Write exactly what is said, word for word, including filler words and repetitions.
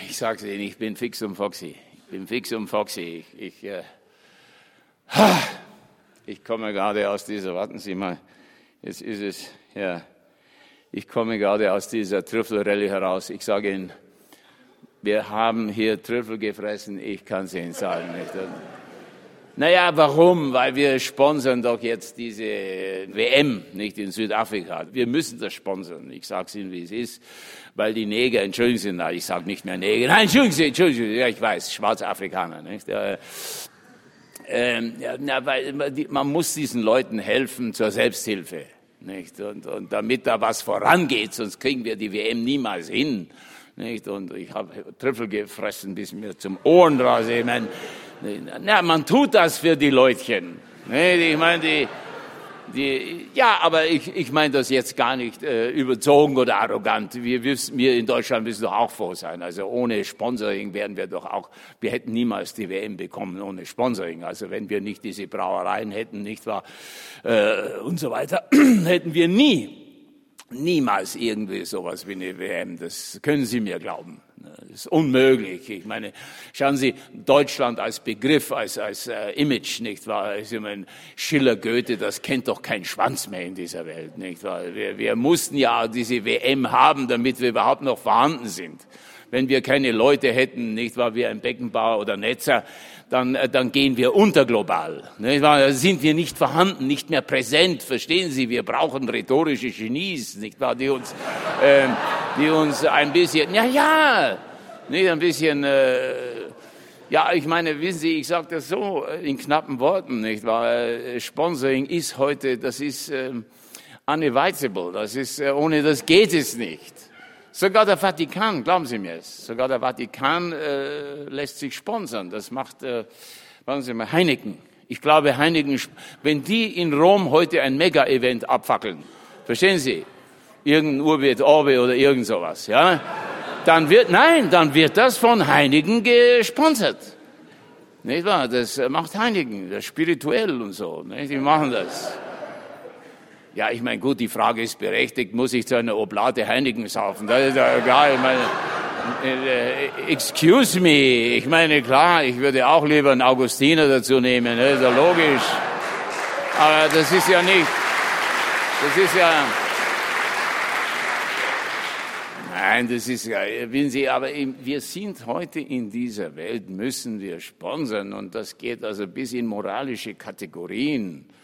Ich sag's Ihnen, ich bin fix und foxy. Ich bin fix und foxy. Ich, ich, äh, ich komme gerade aus dieser, warten Sie mal, jetzt ist es, ja, ich komme gerade aus dieser Trüffelrallye heraus. Ich sage Ihnen, wir haben hier Trüffel gefressen, ich kann es Ihnen sagen. Nicht? Naja, warum? Weil wir sponsern doch jetzt diese W M, nicht, in Südafrika. Wir müssen das sponsern. Ich sage es Ihnen, wie es ist, weil die Neger, entschuldigen Sie, nein, ich sage nicht mehr Neger, nein, entschuldigen Sie, entschuldigen Sie, ja, ich weiß, schwarze Afrikaner, nicht? Äh, ähm, ja, na, weil man muss diesen Leuten helfen zur Selbsthilfe, nicht? Und, und damit da was vorangeht, sonst kriegen wir die W M niemals hin, nicht? Und ich habe Trüffel gefressen bis mir zum Ohren raus. Ich meine, na, man tut das für die Leutchen. Ich meine, die, die, ja, aber ich, ich meine das jetzt gar nicht äh, überzogen oder arrogant. Wir, wir in Deutschland müssen doch auch froh sein. Also ohne Sponsoring wären wir doch auch, wir hätten niemals die W M bekommen ohne Sponsoring. Also wenn wir nicht diese Brauereien hätten, nicht wahr, äh, und so weiter, hätten wir nie, niemals irgendwie sowas wie eine W M. Das können Sie mir glauben. Das ist unmöglich. Ich meine, schauen Sie, Deutschland als Begriff, als, als äh, Image, nicht wahr? Ich meine, Schiller, Goethe, das kennt doch kein Schwanz mehr in dieser Welt, nicht wahr? Wir, wir mussten ja diese W M haben, damit wir überhaupt noch vorhanden sind. Wenn wir keine Leute hätten, nicht wahr, wie ein Beckenbauer oder Netzer, dann, dann gehen wir unter global. Nicht wahr? Da sind wir nicht vorhanden, nicht mehr präsent. Verstehen Sie, wir brauchen rhetorische Genies, nicht wahr, die uns, äh, die uns ein bisschen, ja, ja, nicht ein bisschen, äh, ja, ich meine, wissen Sie, ich sage das so in knappen Worten, nicht wahr? Sponsoring ist heute, das ist äh, unavoidable, das ist, äh, ohne das geht es nicht. Sogar der Vatikan, glauben Sie mir es, sogar der Vatikan äh, lässt sich sponsern. Das macht, äh, warten Sie mal, Heineken. Ich glaube, Heineken, wenn die in Rom heute ein Mega-Event abfackeln, verstehen Sie, irgendein Urbi et Orbi oder irgend sowas, ja, dann wird, nein, dann wird das von Heineken gesponsert. Nicht wahr? Das macht Heineken, das ist spirituell und so, nicht? Die machen das. Ja, ich meine, gut, die Frage ist berechtigt, muss ich zu einer Oblate Heineken saufen? Das ist ja egal, ich meine, äh, excuse me, ich meine, klar, ich würde auch lieber einen Augustiner dazu nehmen, das ist ja logisch. Aber das ist ja nicht, das ist ja, nein, das ist ja, wissen Sie, aber wir sind heute in dieser Welt, müssen wir sponsern und das geht also bis in moralische Kategorien.